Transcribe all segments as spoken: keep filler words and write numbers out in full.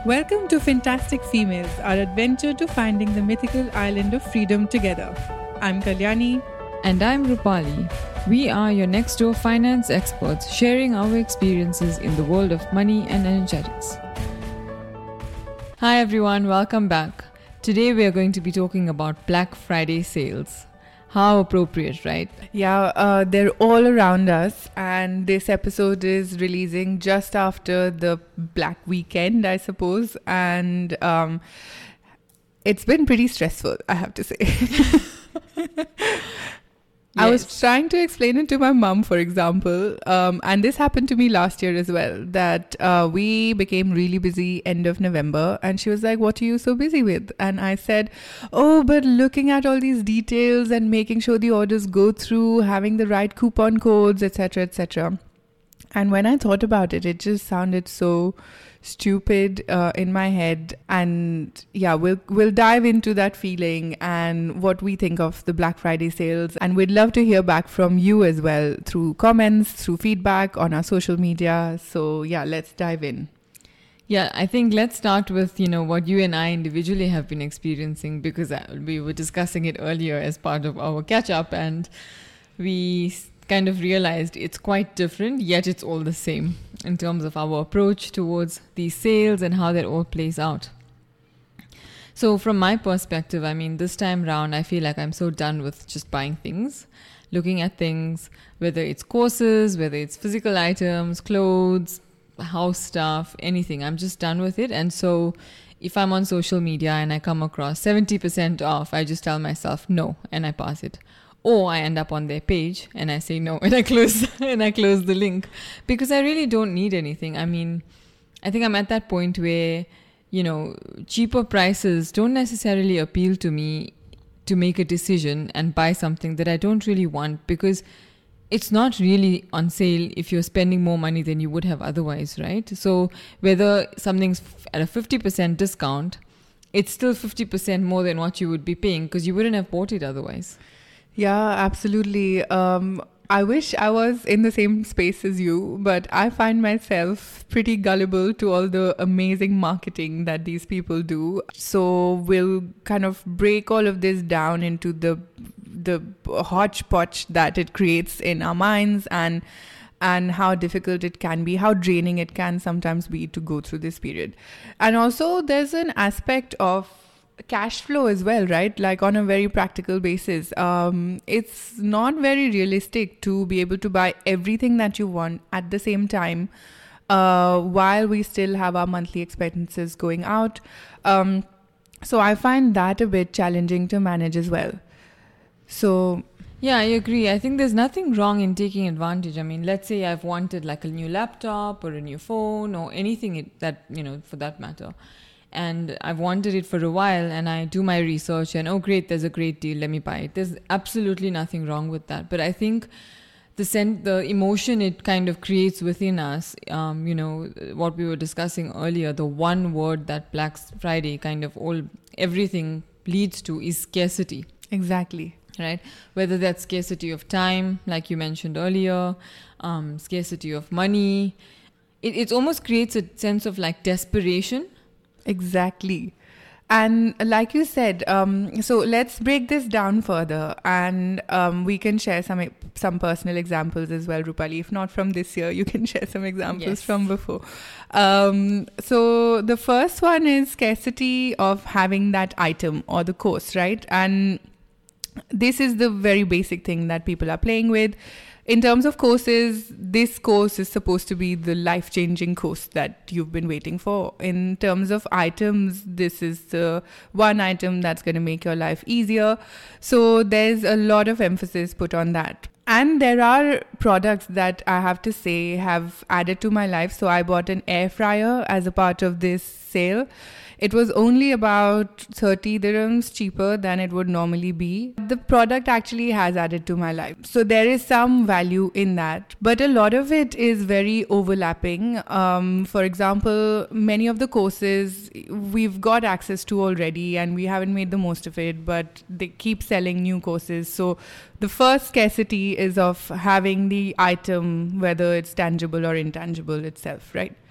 Welcome to Fantastic Females, our adventure to finding the mythical island of freedom together. I'm Kalyani. And I'm Rupali. We are your next door finance experts sharing our experiences in the world of money and energetics. Hi everyone, welcome back. Today we are going to be talking about Black Friday sales. How appropriate, right? Yeah, uh, they're all around us, and this episode is releasing just after the Black Weekend, I suppose, and um, it's been pretty stressful, I have to say. Yes. I was trying to explain it to my mum, for example, um, and this happened to me last year as well, that uh, we became really busy end of November, and she was like, what are you so busy with? And I said, oh, but looking at all these details and making sure the orders go through, having the right coupon codes, et cetera, et cetera. And when I thought about it, it just sounded so stupid uh, in my head. And yeah, we'll we'll dive into that feeling and what we think of the Black Friday sales. And we'd love to hear back from you as well through comments, through feedback on our social media. So yeah, let's dive in. Yeah, I think let's start with, you know, what you and I individually have been experiencing, because we were discussing it earlier as part of our catch up, and we kind of realized it's quite different, yet it's all the same in terms of our approach towards these sales and how that all plays out. So from my perspective, I mean, this time round, I feel like I'm so done with just buying things, looking at things, whether it's courses, whether it's physical items, clothes, house stuff, anything. I'm just done with it. And so if I'm on social media and I come across seventy percent off, I just tell myself no, and I pass it. Or I end up on their page and I say no and I close and I close the link, because I really don't need anything. I mean, I think I'm at that point where, you know, cheaper prices don't necessarily appeal to me to make a decision and buy something that I don't really want, because it's not really on sale if you're spending more money than you would have otherwise, right? So whether something's at a fifty percent discount, it's still fifty percent more than what you would be paying, because you wouldn't have bought it otherwise. Yeah, absolutely. Um, I wish I was in the same space as you, but I find myself pretty gullible to all the amazing marketing that these people do. So we'll kind of break all of this down into the the hodgepodge that it creates in our minds, and and how difficult it can be, how draining it can sometimes be to go through this period. And also there's an aspect of cash flow as well, right? Like on a very practical basis. Um, it's not very realistic to be able to buy everything that you want at the same time uh, while we still have our monthly expenses going out. Um, so I find that a bit challenging to manage as well. So yeah, I agree. I think there's nothing wrong in taking advantage. I mean, let's say I've wanted like a new laptop or a new phone or anything that, you know, for that matter. And I've wanted it for a while, and I do my research and, oh, great, there's a great deal, let me buy it. There's absolutely nothing wrong with that. But I think the sen- the emotion it kind of creates within us, um, you know, what we were discussing earlier, the one word that Black Friday kind of all, everything leads to is scarcity. Exactly. Right? Whether that's scarcity of time, like you mentioned earlier, um, scarcity of money. It, it almost creates a sense of like desperation. Exactly. And like you said, um, so let's break this down further, and um, we can share some some personal examples as well, Rupali. If not from this year, you can share some examples yes. from before. Um, so the first one is scarcity of having that item or the course, right? And this is the very basic thing that people are playing with. In terms of courses, this course is supposed to be the life-changing course that you've been waiting for. In terms of items, this is the one item that's going to make your life easier. So there's a lot of emphasis put on that. And there are products that I have to say have added to my life. So I bought an air fryer as a part of this sale. It was only about thirty dirhams cheaper than it would normally be. The product actually has added to my life. So there is some value in that. But a lot of it is very overlapping. Um, for example, many of the courses we've got access to already and we haven't made the most of it, but they keep selling new courses. So the first scarcity is of having the item, whether it's tangible or intangible itself, right?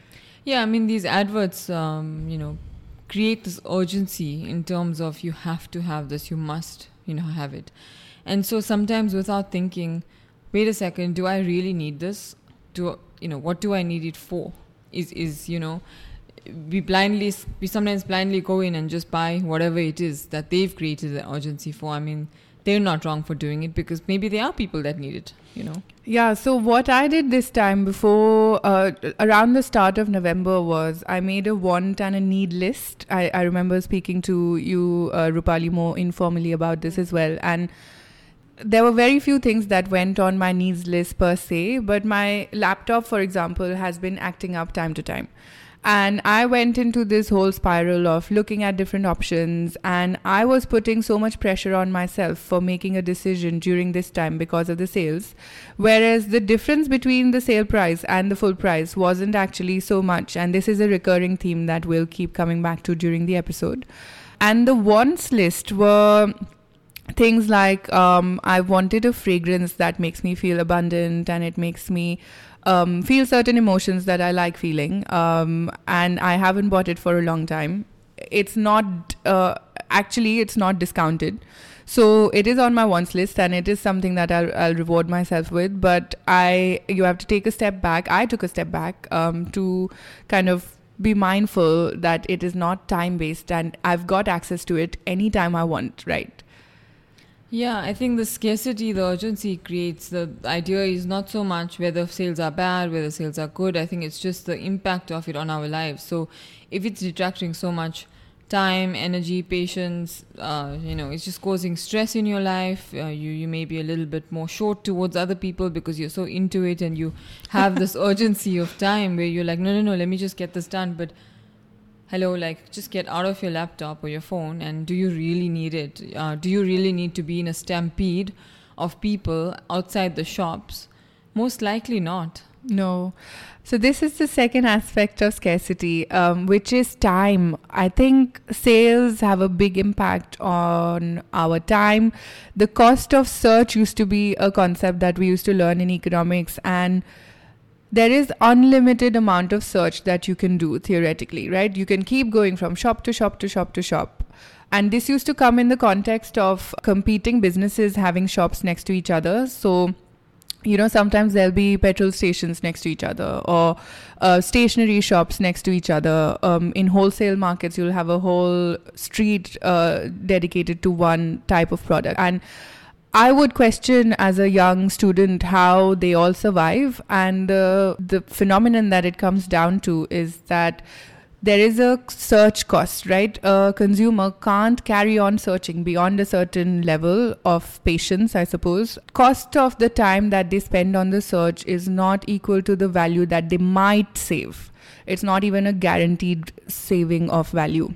Yeah, I mean, these adverts, um, you know, create this urgency in terms of you have to have this, you must, you know, have it. And so sometimes without thinking, wait a second, do I really need this? Do, you know, what do I need it for? Is, is you know, we blindly, we sometimes blindly go in and just buy whatever it is that they've created the urgency for. I mean, they're not wrong for doing it because maybe there are people that need it, you know. Yeah, so what I did this time before, uh, around the start of November was I made a want and a need list. I, I remember speaking to you, uh, Rupali, more informally about this as well. And there were very few things that went on my needs list per se, but my laptop, for example, has been acting up time to time. And I went into this whole spiral of looking at different options, and I was putting so much pressure on myself for making a decision during this time because of the sales. Whereas the difference between the sale price and the full price wasn't actually so much. And this is a recurring theme that we'll keep coming back to during the episode. And the wants list were things like um, I wanted a fragrance that makes me feel abundant and it makes me Um, feel certain emotions that I like feeling, um, and I haven't bought it for a long time. It's not, uh, actually, it's not discounted. So it is on my wants list and it is something that I'll, I'll reward myself with. But I, you have to take a step back. I took a step back um, to kind of be mindful that it is not time-based and I've got access to it anytime I want, right? Yeah, I think the scarcity, the urgency creates, the idea is not so much whether sales are bad, whether sales are good. I think it's just the impact of it on our lives. So if it's detracting so much time, energy, patience, uh, you know, it's just causing stress in your life. Uh, you, you may be a little bit more short towards other people because you're so into it and you have this urgency of time where you're like, no, no, no, let me just get this done. But hello, like, just get out of your laptop or your phone and do you really need it? Uh, do you really need to be in a stampede of people outside the shops? Most likely not. No. So this is the second aspect of scarcity, um, which is time. I think sales have a big impact on our time. The cost of search used to be a concept that we used to learn in economics, and there is unlimited amount of search that you can do theoretically, right? You can keep going from shop to shop to shop to shop. And this used to come in the context of competing businesses having shops next to each other. So, you know, sometimes there'll be petrol stations next to each other or uh, stationery shops next to each other. Um, in wholesale markets, you'll have a whole street uh, dedicated to one type of product. And I would question as a young student how they all survive, and uh, the phenomenon that it comes down to is that there is a search cost, right? A consumer can't carry on searching beyond a certain level of patience, I suppose. Cost of the time that they spend on the search is not equal to the value that they might save. It's not even a guaranteed saving of value.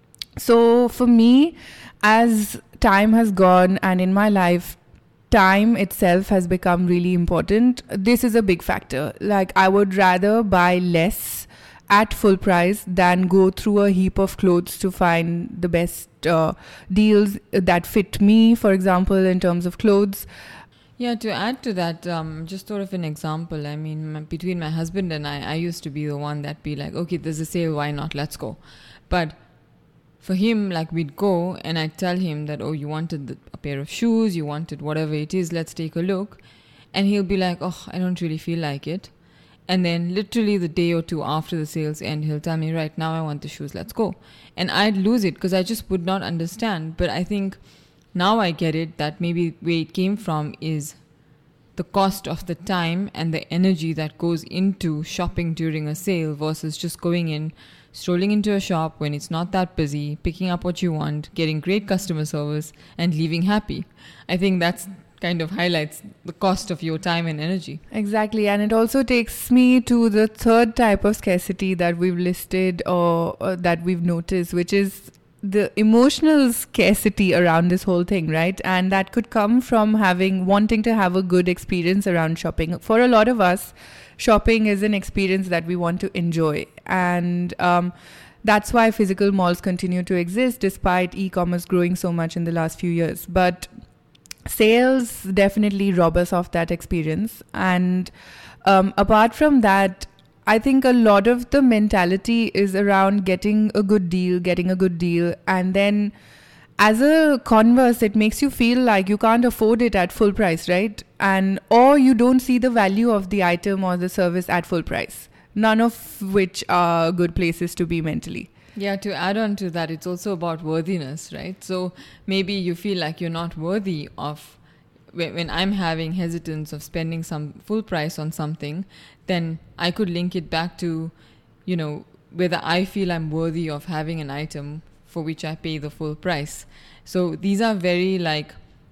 So for me, as time has gone and in my life, time itself has become really important. This is a big factor. Like, I would rather buy less at full price than go through a heap of clothes to find the best uh, deals that fit me, for example, in terms of clothes. Yeah, to add to that, um, just sort of an example, I mean, my, between my husband and I, I used to be the one that be like, okay, there's a sale, why not, let's go. But for him, like, we'd go and I'd tell him that, oh, you wanted the, a pair of shoes, you wanted whatever it is, let's take a look. And he'll be like, oh, I don't really feel like it. And then literally the day or two after the sales end, he'll tell me, right, now I want the shoes, let's go. And I'd lose it because I just would not understand. But I think now I get it, that maybe where it came from is the cost of the time and the energy that goes into shopping during a sale versus just going in, strolling into a shop when it's not that busy, picking up what you want, getting great customer service, and leaving happy. I think that's kind of highlights the cost of your time and energy. Exactly. And it also takes me to the third type of scarcity that we've listed or, or that we've noticed, which is the emotional scarcity around this whole thing, right? And that could come from having, wanting to have a good experience around shopping. For a lot of us, shopping is an experience that we want to enjoy. And um, that's why physical malls continue to exist despite e-commerce growing so much in the last few years. But sales definitely rob us of that experience. And um, apart from that, I think a lot of the mentality is around getting a good deal, getting a good deal. And then as a converse, it makes you feel like you can't afford it at full price, right? And or you don't see the value of the item or the service at full price. None of which are good places to be mentally. Yeah, to add on to that, it's also about worthiness, right? So maybe you feel like you're not worthy of, when I'm having hesitance of spending some full price on something, then I could link it back to, you know, whether I feel I'm worthy of having an item for which I pay the full price. So these are very like,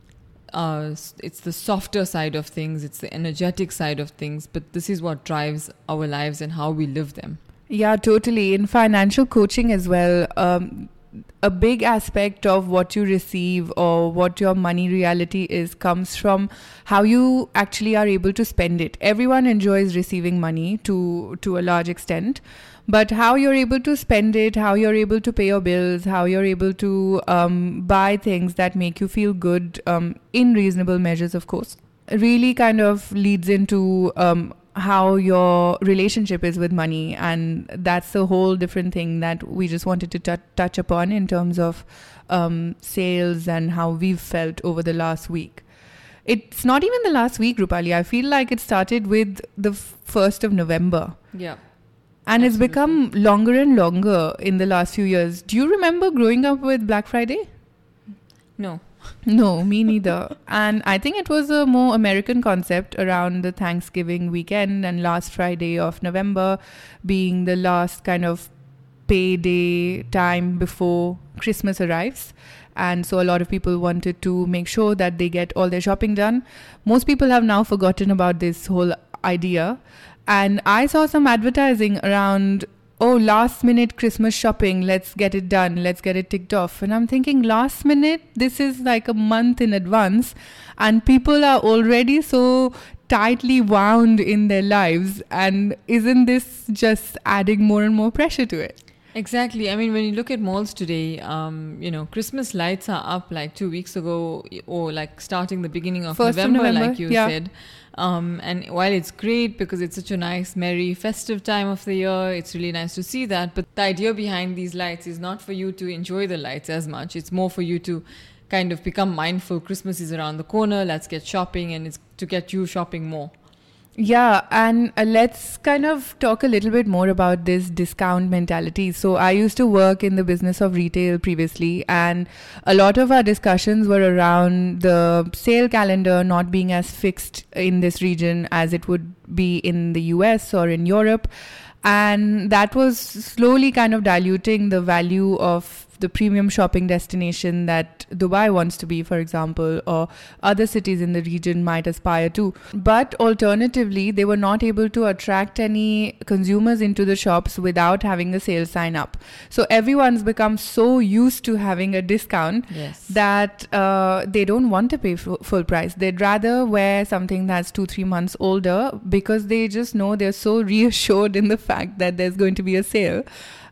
uh, it's the softer side of things, it's the energetic side of things, but this is what drives our lives and how we live them. Yeah, totally. In financial coaching as well, um, a big aspect of what you receive or what your money reality is comes from how you actually are able to spend it. Everyone enjoys receiving money to to a large extent, but how you're able to spend it, how you're able to pay your bills, how you're able to um, buy things that make you feel good um, in reasonable measures, of course, really kind of leads into um, how your relationship is with money. And that's a whole different thing that we just wanted to t- touch upon in terms of um, sales and how we've felt over the last week. It's not even the last week, Rupali. I feel like it started with the first of November. Yeah. And Absolutely. It's become longer and longer in the last few years. Do you remember growing up with Black Friday? No. No, me neither. And I think it was a more American concept around the Thanksgiving weekend and last Friday of November being the last kind of payday time before Christmas arrives. And so a lot of people wanted to make sure that they get all their shopping done. Most people have now forgotten about this whole idea. And I saw some advertising around, oh, last minute Christmas shopping, let's get it done, let's get it ticked off. And I'm thinking, last minute, this is like a month in advance, and people are already so tightly wound in their lives. And isn't this just adding more and more pressure to it? Exactly. I mean, when you look at malls today, um, you know, Christmas lights are up like two weeks ago, or like starting the beginning of November, of November, like you yeah. said. Um, and while it's great because it's such a nice, merry, festive time of the year, it's really nice to see that. But the idea behind these lights is not for you to enjoy the lights as much. It's more for you to kind of become mindful. Christmas is around the corner. Let's get shopping, and it's to get you shopping more. Yeah, and uh, let's kind of talk a little bit more about this discount mentality. So I used to work in the business of retail previously, and a lot of our discussions were around the sale calendar not being as fixed in this region as it would be in the U S or in Europe. And that was slowly kind of diluting the value of the premium shopping destination that Dubai wants to be, for example, or other cities in the region might aspire to. But alternatively, they were not able to attract any consumers into the shops without having a sale sign up. So everyone's become so used to having a discount yes. that uh, they don't want to pay f- full price. They'd rather wear something that's two, three months older because they just know they're so reassured in the fact that there's going to be a sale.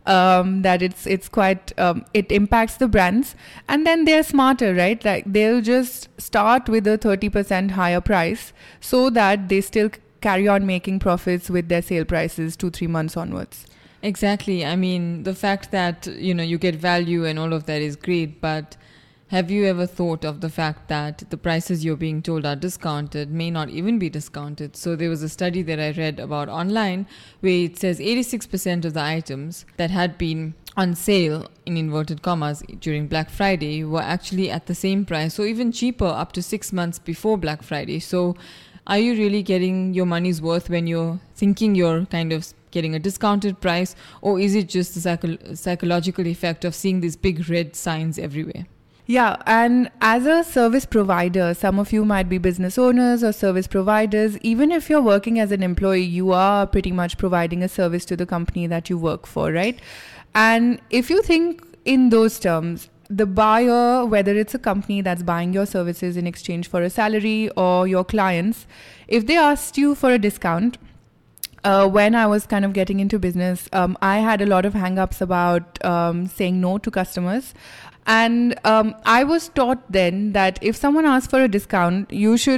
Um, that it's it's quite um, it impacts the brands, and then they're smarter, right? Like they'll just start with a thirty percent higher price so that they still c- carry on making profits with their sale prices two three months onwards. Exactly. I mean, the fact that you know you get value and all of that is great, but have you ever thought of the fact that the prices you're being told are discounted may not even be discounted? So there was a study that I read about online where it says eighty-six percent of the items that had been on sale, in inverted commas, during Black Friday were actually at the same price, or even cheaper up to six months before Black Friday. So are you really getting your money's worth when you're thinking you're kind of getting a discounted price, or is it just the psycho- psychological effect of seeing these big red signs everywhere? Yeah, and as a service provider, some of you might be business owners or service providers. Even if you're working as an employee, you are pretty much providing a service to the company that you work for, right? And if you think in those terms, the buyer, whether it's a company that's buying your services in exchange for a salary or your clients, if they asked you for a discount, Uh, when I was kind of getting into business, um, I had a lot of hang-ups about um, saying no to customers. And um, I was taught then that if someone asks for a discount, you should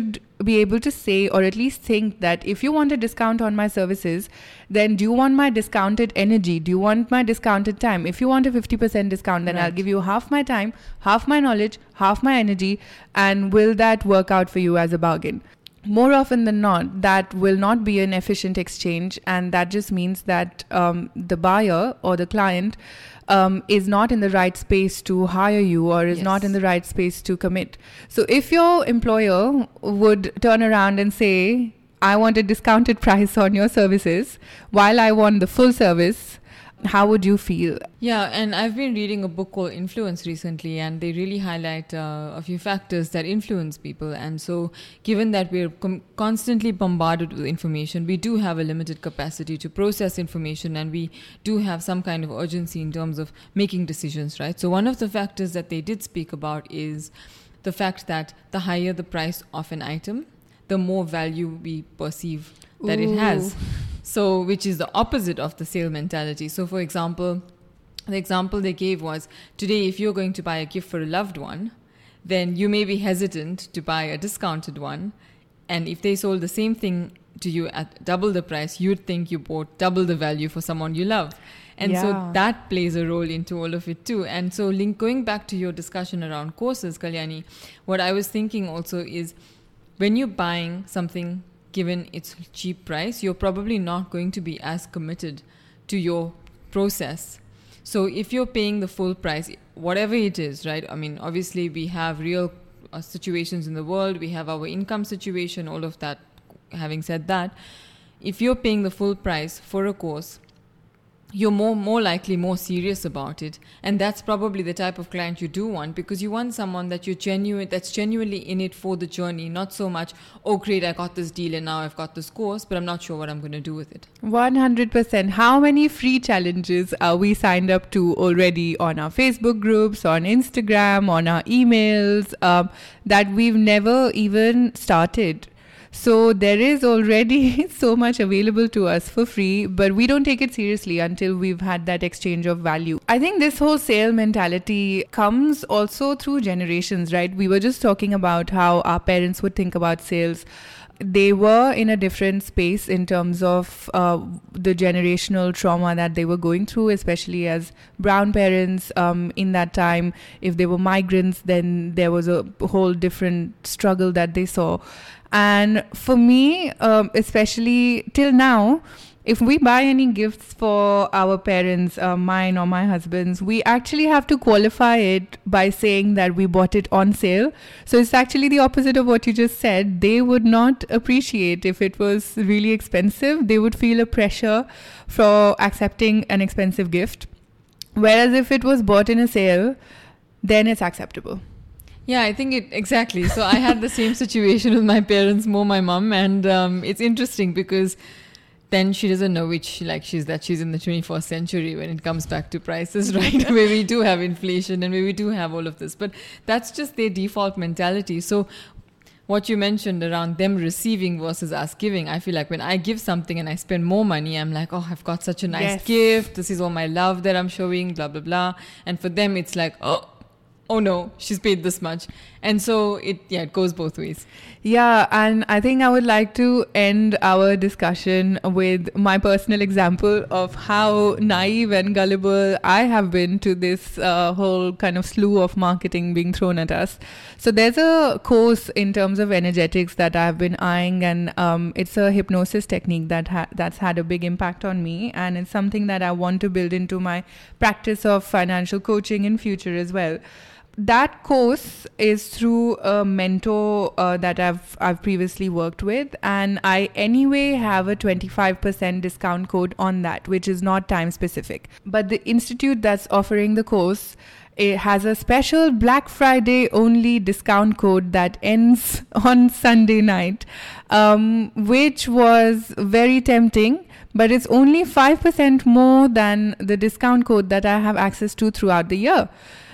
be able to say, or at least think that if you want a discount on my services, then do you want my discounted energy? Do you want my discounted time? If you want a fifty percent discount, then right. I'll give you half my time, half my knowledge, half my energy. And will that work out for you as a bargain? More often than not, that will not be an efficient exchange. And that just means that um, the buyer or the client um, is not in the right space to hire you, or is yes. not in the right space to commit. So if your employer would turn around and say, I want a discounted price on your services while I want the full service, how would you feel? Yeah, and I've been reading a book called Influence recently, and they really highlight uh, a few factors that influence people. And so given that we're com- constantly bombarded with information, we do have a limited capacity to process information, and we do have some kind of urgency in terms of making decisions, right? So one of the factors that they did speak about is the fact that the higher the price of an item, the more value we perceive that Ooh. It has. So, which is the opposite of the sale mentality. So, for example, the example they gave was, today, if you're going to buy a gift for a loved one, then you may be hesitant to buy a discounted one. And if they sold the same thing to you at double the price, you'd think you bought double the value for someone you love. And yeah. so that plays a role into all of it too. And so link, going back to your discussion around courses, Kalyani, what I was thinking also is, when you're buying something given its cheap price, you're probably not going to be as committed to your process. So if you're paying the full price, whatever it is, right? I mean, obviously we have real uh, situations in the world. We have our income situation, all of that. Having said that, if you're paying the full price for a course, you're more more likely more serious about it, and that's probably the type of client you do want, because you want someone that you're genuine that's genuinely in it for the journey, not so much, oh great, I got this deal and now I've got this course, but I'm not sure what I'm going to do with it. one hundred percent. How many free challenges are we signed up to already on our Facebook groups, on Instagram, on our emails, um, that we've never even started? So there is already so much available to us for free, but we don't take it seriously until we've had that exchange of value. I think this whole sale mentality comes also through generations, right? We were just talking about how our parents would think about sales. They were in a different space in terms of uh, the generational trauma that they were going through, especially as brown parents um, in that time. If they were migrants, then there was a whole different struggle that they saw. And for me, um, especially till now, if we buy any gifts for our parents, uh, mine or my husband's, we actually have to qualify it by saying that we bought it on sale. So it's actually the opposite of what you just said. They would not appreciate if it was really expensive. They would feel a pressure for accepting an expensive gift. Whereas if it was bought in a sale, then it's acceptable. Yeah, I think it exactly. So I had the same situation with my parents, more my mom, and um, it's interesting because then she doesn't know which, like she's that she's in the twenty-first century when it comes back to prices, right? Where we do have inflation and where we do have all of this. But that's just their default mentality. So what you mentioned around them receiving versus us giving, I feel like when I give something and I spend more money, I'm like, oh, I've got such a nice yes. gift. This is all my love that I'm showing, blah, blah, blah. And for them, it's like, oh, oh no, she's paid this much. And so it, yeah, it goes both ways. Yeah, and I think I would like to end our discussion with my personal example of how naive and gullible I have been to this uh, whole kind of slew of marketing being thrown at us. So there's a course in terms of energetics that I've been eyeing, and um, it's a hypnosis technique that ha- that's had a big impact on me, and it's something that I want to build into my practice of financial coaching in future as well. That course is through a mentor uh, that I've I've previously worked with, and I anyway have a twenty-five percent discount code on that, which is not time specific. But the institute that's offering the course, it has a special Black Friday only discount code that ends on Sunday night, um, which was very tempting. But it's only five percent more than the discount code that I have access to throughout the year.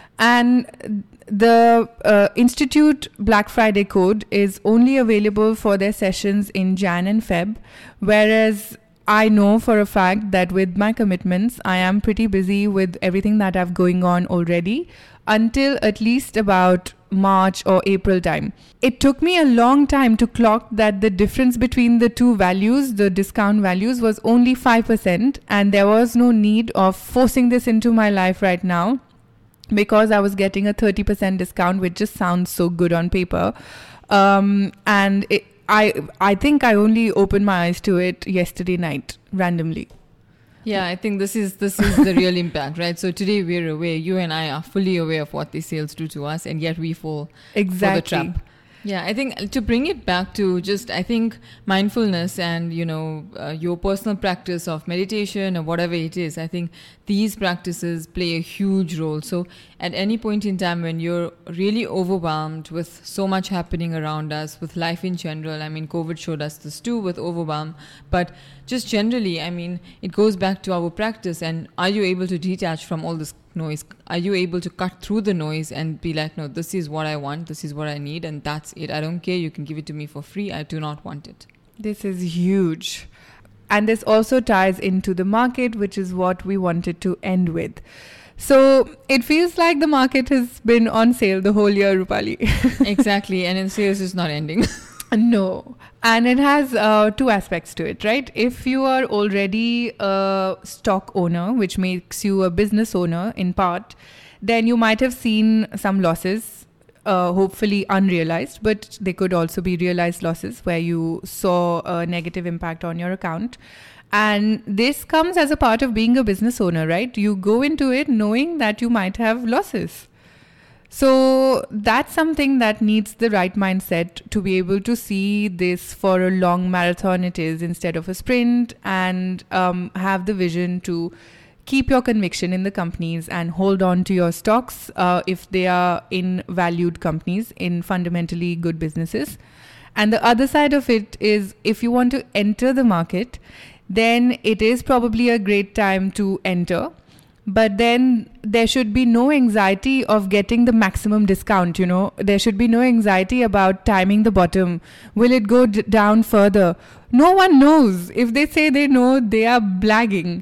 And the uh, Institute Black Friday code is only available for their sessions in Jan and Feb, whereas I know for a fact that with my commitments, I am pretty busy with everything that I've going on already until at least about March or April time. It took me a long time to clock that the difference between the two values, the discount values, was only five percent, and there was no need of forcing this into my life right now because I was getting a thirty percent discount, which just sounds so good on paper. Um, and it, I, I think I only opened my eyes to it yesterday night, randomly. Yeah, I think this is this is the real impact, right? So today we're aware, you and I are fully aware of what these sales do to us, and yet we fall exactly. for the trap. Yeah, I think to bring it back to just, I think mindfulness and, you know, uh, your personal practice of meditation or whatever it is, I think these practices play a huge role. So at any point in time when you're really overwhelmed with so much happening around us, with life in general, I mean, COVID showed us this too with overwhelm, but just generally, I mean, it goes back to our practice. And are you able to detach from all this noise? Are you able to cut through the noise and be like, no, this is what I want, this is what I need, and that's it. I don't care. You can give it to me for free. I do not want it. This is huge. And this also ties into the market, which is what we wanted to end with. So it feels like the market has been on sale the whole year, Rupali. Exactly. And in sales is not ending. No. And it has uh, two aspects to it, right? If you are already a stock owner, which makes you a business owner in part, then you might have seen some losses, uh, hopefully unrealized, but they could also be realized losses where you saw a negative impact on your account. And this comes as a part of being a business owner, right? You go into it knowing that you might have losses. So that's something that needs the right mindset to be able to see this for a long marathon it is instead of a sprint, and um, have the vision to keep your conviction in the companies and hold on to your stocks uh, if they are in valued companies, in fundamentally good businesses. And the other side of it is, if you want to enter the market, then it is probably a great time to enter. But then there should be no anxiety of getting the maximum discount, you know. There should be no anxiety about timing the bottom. Will it go d- down further? No one knows. If they say they know, they are blagging.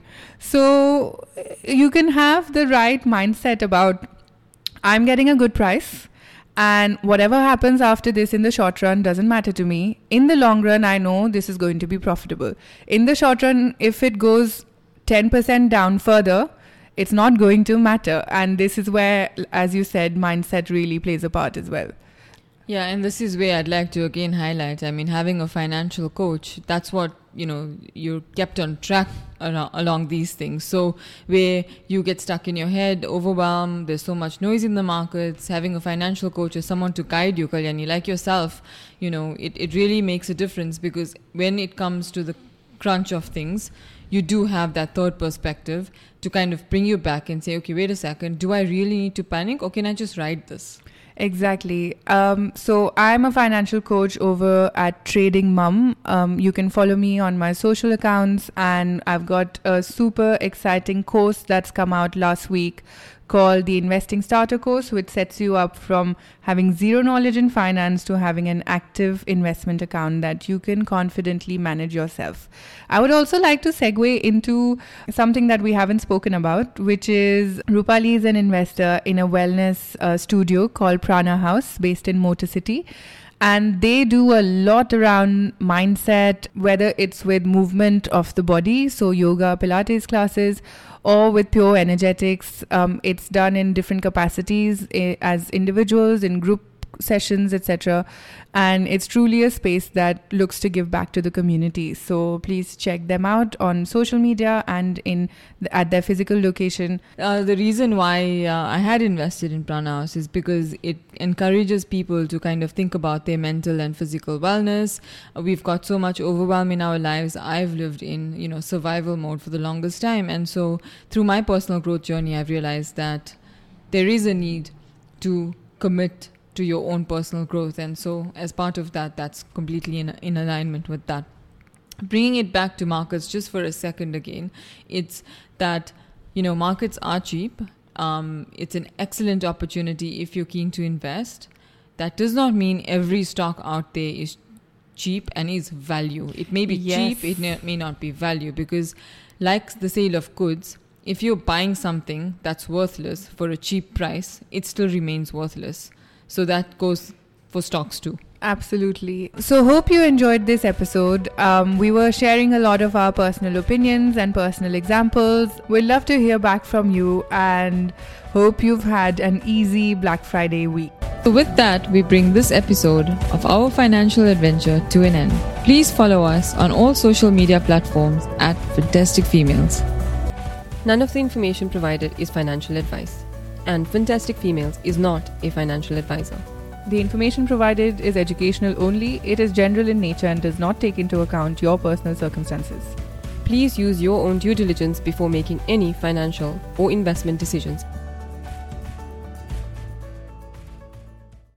So you can have the right mindset about, I'm getting a good price, and whatever happens after this in the short run doesn't matter to me. In the long run, I know this is going to be profitable. In the short run, if it goes ten percent down further, it's not going to matter. And this is where, as you said, mindset really plays a part as well. Yeah, and this is where I'd like to again highlight, I mean, having a financial coach, that's what, you know, you're kept on track around, along these things. So where you get stuck in your head, overwhelmed, there's so much noise in the markets, having a financial coach is someone to guide you, Kalyani, like yourself, you know, it, it really makes a difference, because when it comes to the crunch of things, you do have that third perspective to kind of bring you back and say, okay, wait a second, do I really need to panic, or can I just ride this? Exactly. Um, so I'm a financial coach over at Trading Mum. Um, you can follow me on my social accounts, and I've got a super exciting course that's come out last week called the Investing Starter Course, which sets you up from having zero knowledge in finance to having an active investment account that you can confidently manage yourself. I would also like to segue into something that we haven't spoken about, which is Rupali is an investor in a wellness uh, studio called Prana House based in Motor City. And they do a lot around mindset, whether it's with movement of the body, so yoga, Pilates classes, or with pure energetics. Um, it's done in different capacities eh, as individuals, in group sessions, et cetera. And it's truly a space that looks to give back to the community. So please check them out on social media and in the, at their physical location. Uh, the reason why uh, I had invested in Prana House is because it encourages people to kind of think about their mental and physical wellness. Uh, we've got so much overwhelm in our lives. I've lived in, you know, survival mode for the longest time. And so through my personal growth journey, I've realized that there is a need to commit to your own personal growth, and so as part of that, that's completely in, in alignment with that. Bringing it back to markets just for a second again, it's that, you know, markets are cheap. Um, it's an excellent opportunity if you're keen to invest. That does not mean every stock out there is cheap and is value. It may be Yes. cheap, it may not be value, because like the sale of goods, if you're buying something that's worthless for a cheap price, it still remains worthless. So that goes for stocks too. Absolutely. So hope you enjoyed this episode. Um, we were sharing a lot of our personal opinions and personal examples. We'd love to hear back from you and hope you've had an easy Black Friday week. So with that, we bring this episode of our financial adventure to an end. Please follow us on all social media platforms at Fantastic Females. None of the information provided is financial advice, and Fantastic Females is not a financial advisor. The information provided is educational only. It is general in nature and does not take into account your personal circumstances. Please use your own due diligence before making any financial or investment decisions.